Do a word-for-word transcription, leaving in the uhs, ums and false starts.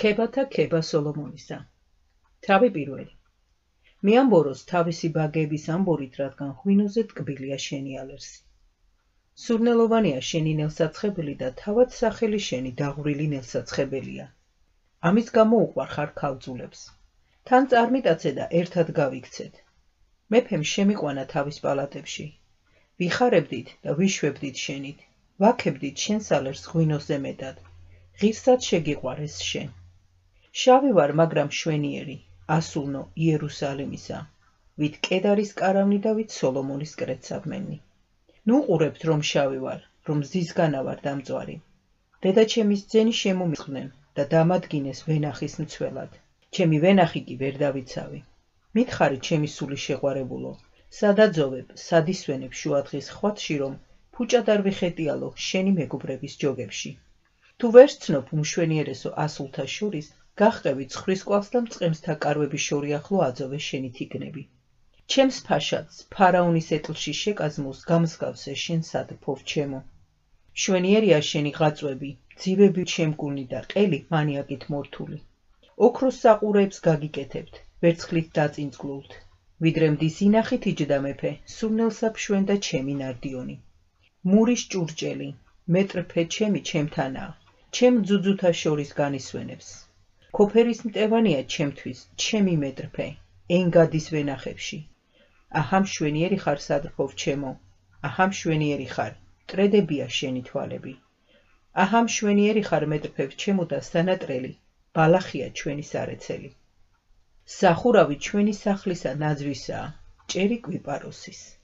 ქებათა ქება სოლომონისა. თავი პირველი. მიამბოროს თავისი ბაგების ამბორით, რადგან ღვინოზე ტკბილია შენი ალერსი. სურნელოვანია შენი ნელსაცხებელი და თავად სახელი შენი დაღვრილი ნელსაცხებელია. ამის გამო უყვარხარ ქალწულებს. თან წარმიტაცე და ერთად გავიქცეთ. მეფემ შემიყვანა თავის პალატებში. ვიხარებდით და ვიშვებდით შენით. ვაქებდით შენს ალერსს ღვინოზე მეტად. ღირსად შეგიყვარეს შენ. შავი ვარ, მაგრამ მშვენიერი, ასულნო იერუსალიმისა, ვით კედარის კარავნი და ვით სოლომონის კრეცაბმენი. ნუ ყურებთ, რომ შავი ვარ, რომ მზისგანა ვარ დამწვარი. დედაჩემის ძენი შემომიყვნენ და დამადგინეს ვენახის მცველად. ჩემი ვენახი კი ვერ დავიცავი. მითხარი ჩემი სული შეყვარებულო, სადაძოვებ, სადისვენებ შუადღის ხვათში, რომ ფუჭად არ ვიხეტიალო შენი მეგობრების ჯოგებში. თუ ვერ სცნობ უმშვენიერესო ასულთა შორის, გახყევი ცხრის კვალს და მწყემსთა კარვების შორი ახლო აძოვე შენი თიგნები. ჩემს ფაშადს ფარაონის ეტლში შეკაზმულს გამსგავსე შენ სადფով ჩემო. მშვენიერია შენი ღაწვები, ძივები შემკულნი და ყელი მანიაკით მორთული. ოქროს საყურეებს გაგიკეთებთ, ვერცხლით დაწინწკლულთ. ვიდრე მდის ინახით იჯდა მეფე, სურნელსა ფშვენ და ჩემი ნარდიონი. მურის ჭურჭელი, მეტრფე ჩემი ჩემთანაა, ჩემ ძუძუთა შორის განისვენებს. ქოფერის მტევანია ჩემთვის, ჩემი მეტრფე, ენგადის ვენახებში. აჰა მშვენიერი ხარ სადფով ჩემო, აჰა მშვენიერი ხარ, ტრედებია შენი თვალები. აჰა მშვენიერი ხარ მეტრფევ ჩემო და სანატრელი, ბალახია ჩვენი სარეცელი. სახურავი ჩვენი სახლისა ნაძვისაა, ჭერი კვიპაროსის.